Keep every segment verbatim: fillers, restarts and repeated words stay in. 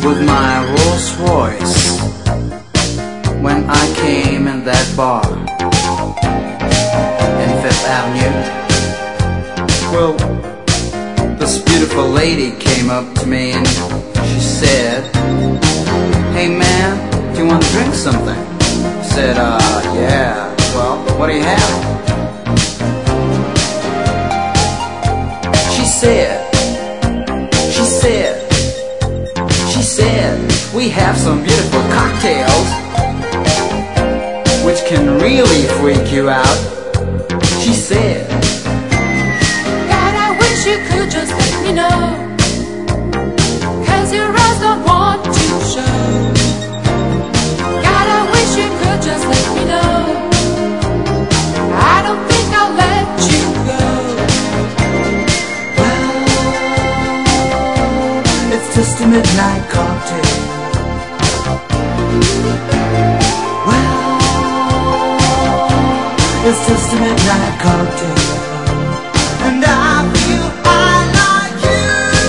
with my Rolls Royce when I came in that bar in Fifth Avenue. Well, this beautiful lady came up to me and she said, "Hey man, do you want to drink something?" I said, uh, yeah, well, what do you have? She said, she said, she said, we have some beautiful cocktails which can really freak you out. She said, God, I wish you could just let me know, 'cause your eyes don't want to show. God, I wish you could just let me know. I don't think I'll let you go. well, it's just a midnight cocktail. Well, it's just a midnight cocktail. And I feel I like you.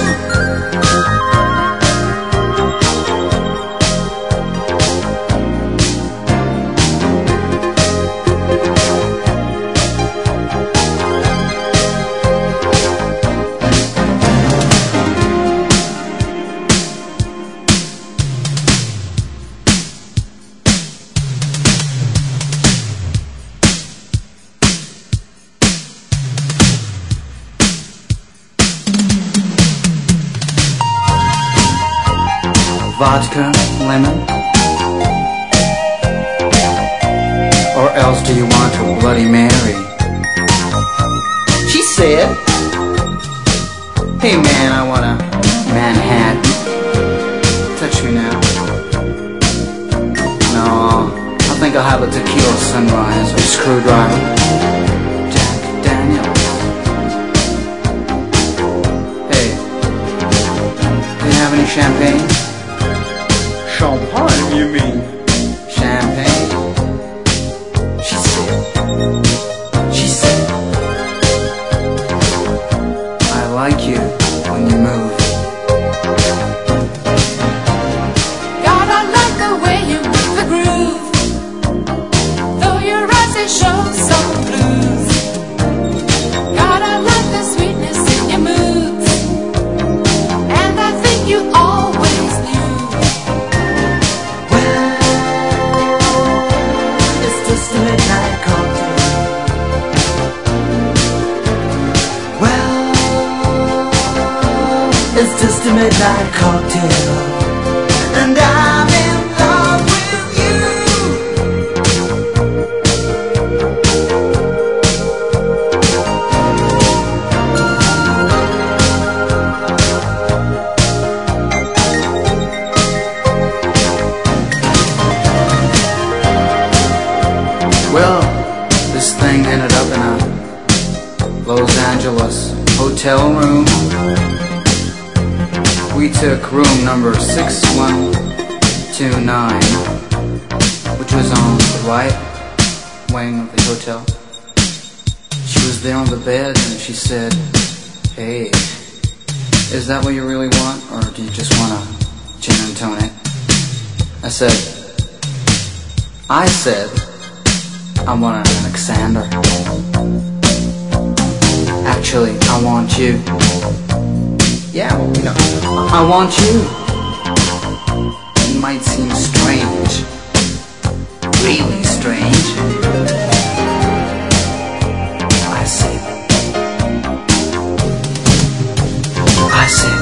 Vodka, lemon? Or else do you want a Bloody Mary? She said, hey man, I want a Manhattan. Touch me now. No, I think I'll have a tequila sunrise or screwdriver. Jack Daniels. Hey, do you have any champagne? Champagne, you mean? Champagne? She said, she said, I like you when you move. God, I like the way you move the groove, though your eyes they show some blues. God, I like the sweetness in your moods, and I think you always knew. Just a midnight cocktail. Well, it's just a midnight cocktail, and I'm in love with you. Well, this thing ended up in a Los Angeles hotel room. We took room number six one two nine, which was on the right wing of the hotel. She was there on the bed and she said, hey, is that what you really want, or do you just want a gin and tonic? I said, I said, I want an Alexander. Actually, I want you. Yeah, well, you know, I want you. It might seem strange, really strange. I said, I said,